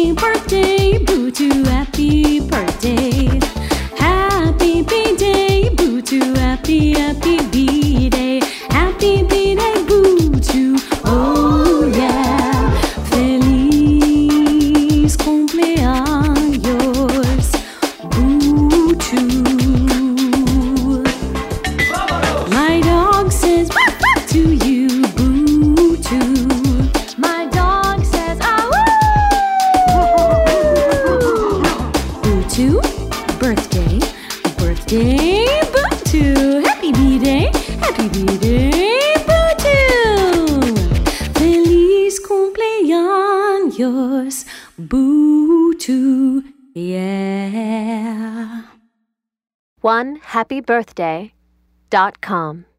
birthday, Boo-Too, happy birthday. Happy B-Day, Boo-Too, happy B-Day. Happy B-Day, Boo-Too, oh yeah. Feliz cumpleaños, Boo-Too. My dog says woof woof to you, Boo-Too. My dog says ah woo. Boo-Too, birthday, birthday, Boo-Too. Happy B-Day, Boo-Too. Feliz cumpleaños, Boo-Too, yeah. OneHappyBirthday.com